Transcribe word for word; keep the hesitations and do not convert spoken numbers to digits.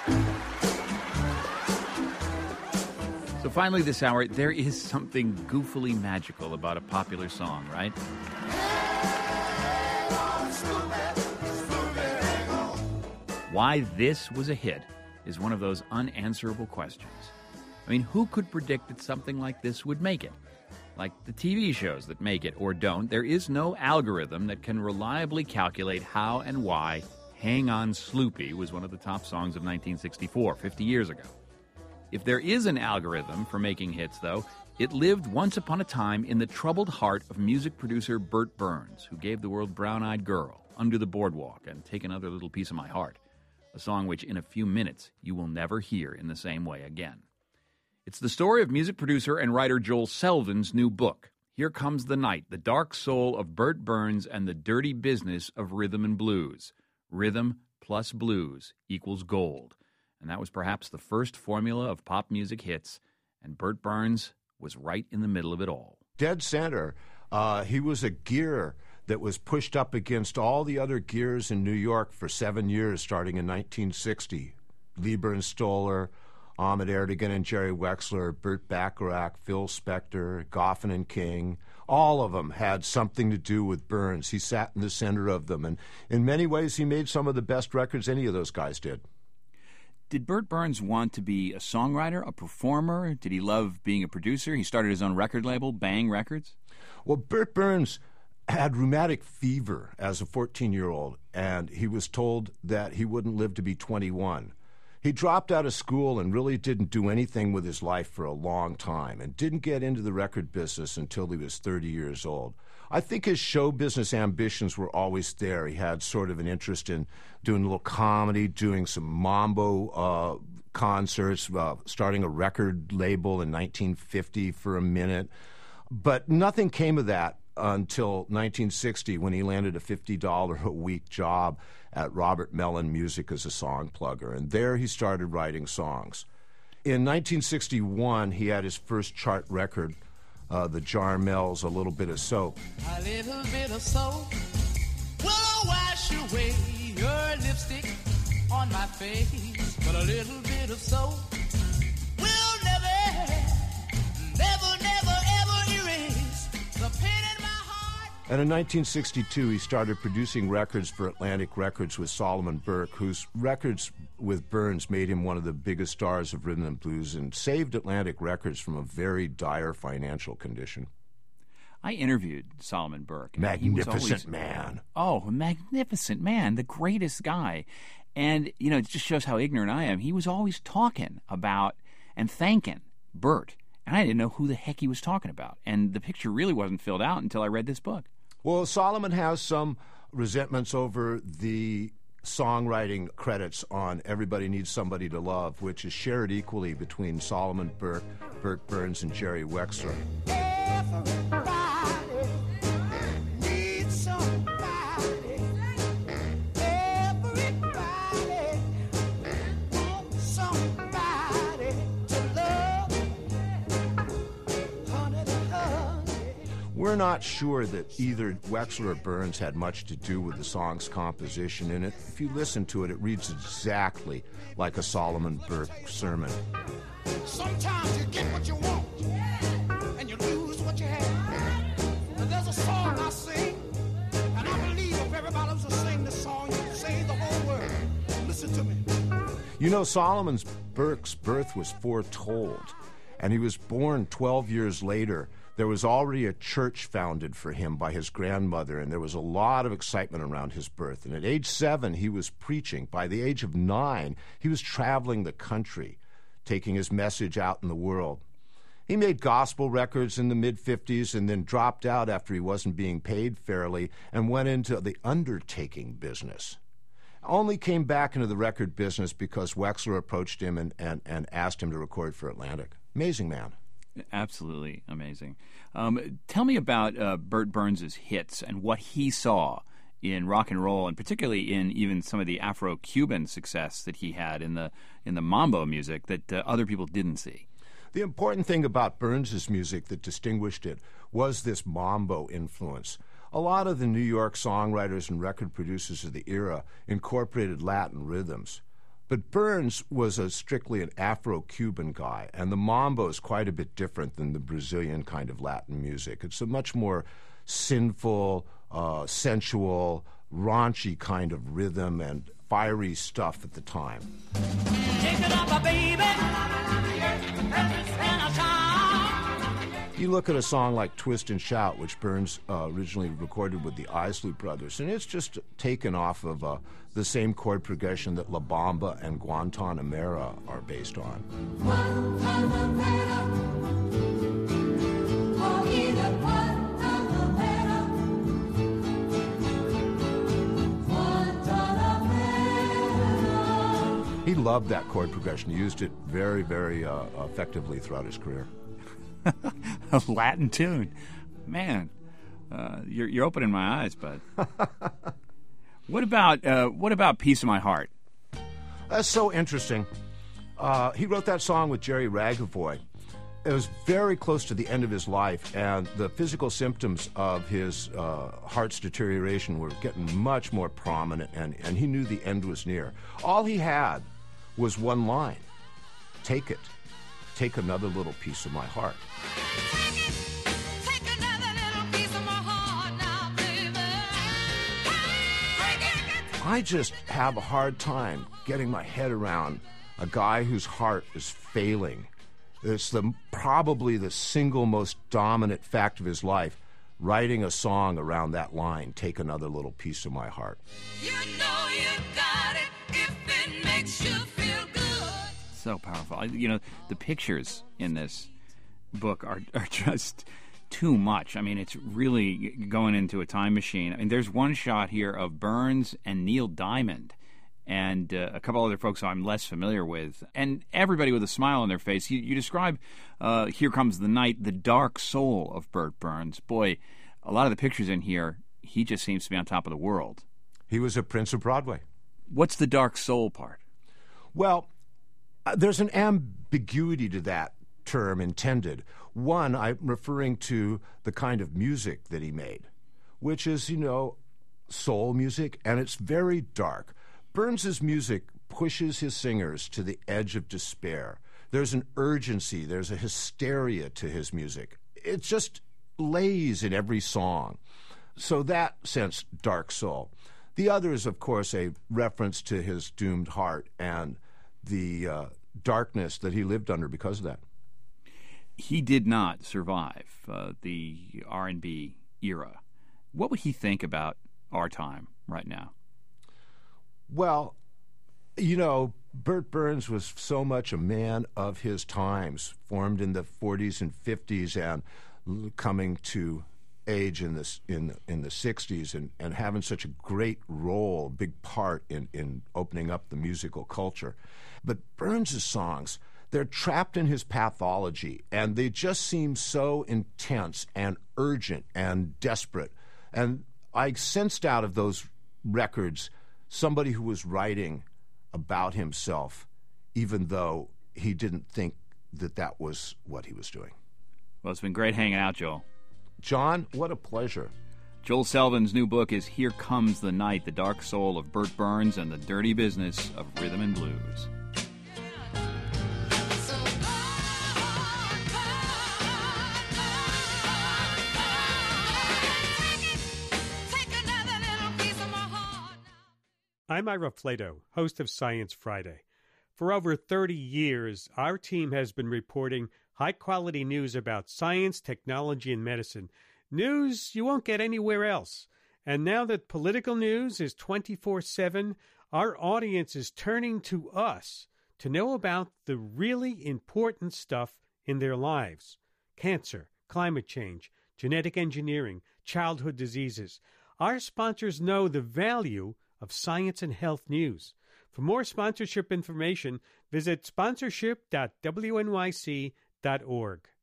So finally this hour, there is something goofily magical about a popular song, right? Why this was a hit is one of those unanswerable questions. I mean, who could predict that something like this would make it? Like the T V shows that make it or don't, there is no algorithm that can reliably calculate how and why Hang On Sloopy was one of the top songs of nineteen sixty-four, fifty years ago. If there is an algorithm for making hits, though, it lived once upon a time in the troubled heart of music producer Bert Burns, who gave the world Brown Eyed Girl, Under the Boardwalk, and Take Another Little Piece of My Heart, a song which in a few minutes you will never hear in the same way again. It's the story of music producer and writer Joel Selden's new book, Here Comes the Night, the dark soul of Bert Burns and the dirty business of rhythm and blues. Rhythm plus blues equals gold. And that was perhaps the first formula of pop music hits, and Bert Burns was right in the middle of it all. Dead center. Uh, he was a gear that was pushed up against all the other gears in New York for seven years, starting in nineteen sixty. Leiber and Stoller, Ahmet Ertegun and Jerry Wexler, Burt Bacharach, Phil Spector, Goffin and King, all of them had something to do with Burns. He sat in the center of them, and in many ways he made some of the best records any of those guys did. Did Bert Burns want to be a songwriter, a performer? Did he love being a producer? He started his own record label, Bang Records. Well, Bert Burns had rheumatic fever as a fourteen-year-old, and he was told that he wouldn't live to be twenty-one. He dropped out of school and really didn't do anything with his life for a long time and didn't get into the record business until he was thirty years old. I think his show business ambitions were always there. He had sort of an interest in doing a little comedy, doing some mambo uh, concerts, uh, starting a record label in nineteen fifty for a minute. But nothing came of that until nineteen sixty, when he landed a fifty dollars a week job at Robert Mellon Music as a song plugger. And there he started writing songs. In nineteen sixty-one, he had his first chart record, uh, the Jarmels, A Little Bit of Soap. A little bit of soap will wash away your lipstick on my face. But a little bit of soap will never, never, never, ever erase the pain in my heart. And in nineteen sixty-two, he started producing records for Atlantic Records with Solomon Burke, whose records with Burns made him one of the biggest stars of rhythm and blues and saved Atlantic Records from a very dire financial condition. I interviewed Solomon Burke. Magnificent always, man. Oh, magnificent man, the greatest guy. And, you know, it just shows how ignorant I am. He was always talking about and thanking Bert. And I didn't know who the heck he was talking about. And the picture really wasn't filled out until I read this book. Well, Solomon has some resentments over the songwriting credits on Everybody Needs Somebody to Love, which is shared equally between Solomon Burke, Bert Burns, and Jerry Wexler. Everybody needs somebody. Everybody wants somebody to love. Honey, honey. We're not sure that either Wexler or Burns had much to do with the song's composition, and if you listen to it, it reads exactly like a Solomon Burke sermon. Sometimes you get what you want, and you lose what you have. And there's a song I sing, and I believe if everybody was to sing this song, you'd save the whole world. Listen to me. You know, Solomon Burke's birth was foretold, and he was born twelve years later. There was already a church founded for him by his grandmother, and there was a lot of excitement around his birth. And at age seven, he was preaching. By the age of nine, he was traveling the country, taking his message out in the world. He made gospel records in the mid-fifties and then dropped out after he wasn't being paid fairly and went into the undertaking business. Only came back into the record business because Wexler approached him and, and, and asked him to record for Atlantic. Amazing man. Absolutely amazing. Um, tell me about uh, Bert Burns' hits and what he saw in rock and roll, and particularly in even some of the Afro-Cuban success that he had in the in the mambo music that uh, other people didn't see. The important thing about Burns' music that distinguished it was this mambo influence. A lot of the New York songwriters and record producers of the era incorporated Latin rhythms. But Burns was a strictly an Afro-Cuban guy, and the mambo is quite a bit different than the Brazilian kind of Latin music. It's a much more sinful, uh, sensual, raunchy kind of rhythm and fiery stuff at the time. Take it up, baby. You look at a song like Twist and Shout, which Burns uh, originally recorded with the Isley Brothers, and it's just taken off of uh, the same chord progression that La Bamba and Guantanamera are based on. He loved that chord progression. He used it very, very uh, effectively throughout his career. A Latin tune. Man, uh, you're, you're opening my eyes, bud. What about uh, what about Piece of My Heart? That's so interesting. Uh, he wrote that song with Jerry Ragavoy. It was very close to the end of his life, and the physical symptoms of his uh, heart's deterioration were getting much more prominent, and, and he knew the end was near. All he had was one line: take it. Take another little piece of my heart. Take another little piece of my heart now, baby. I just have a hard time getting my head around a guy whose heart is failing. It's the probably the single most dominant fact of his life, writing a song around that line, take another little piece of my heart. You know you got it if it makes you feel good. So powerful. You know, the pictures in this book are, are just too much. I mean, it's really going into a time machine. I mean, there's one shot here of Burns and Neil Diamond and uh, a couple other folks who I'm less familiar with, and everybody with a smile on their face. You, you describe uh, Here Comes the Night, the dark soul of Burt Burns. Boy, a lot of the pictures in here, he just seems to be on top of the world. He was a prince of Broadway. What's the dark soul part? Well, Uh, there's an ambiguity to that term intended. One, I'm referring to the kind of music that he made, which is, you know, soul music, and it's very dark. Burns's music pushes his singers to the edge of despair. There's an urgency, there's a hysteria to his music. It just lays in every song. So that sense, dark soul. The other is, of course, a reference to his doomed heart and the uh, darkness that he lived under because of that. He did not survive uh, the R and B era. What would he think about our time right now? Well, you know, Burt Burns was so much a man of his times, formed in the forties and fifties and coming to age in this in in the sixties and, and having such a great role, big part in, in opening up the musical culture. But Burns' songs, they're trapped in his pathology, and they just seem so intense and urgent and desperate. And I sensed out of those records somebody who was writing about himself, even though he didn't think that that was what he was doing. Well, it's been great hanging out, Joel. John, what a pleasure. Joel Selvin's new book is Here Comes the Night, the dark soul of Burt Burns and the dirty business of rhythm and blues. I'm Ira Flato, host of Science Friday. For over thirty years, our team has been reporting high-quality news about science, technology, and medicine. News you won't get anywhere else. And now that political news is twenty-four seven, our audience is turning to us to know about the really important stuff in their lives. Cancer, climate change, genetic engineering, childhood diseases. Our sponsors know the value of science and health news. For more sponsorship information, visit sponsorship dot w n y c dot org.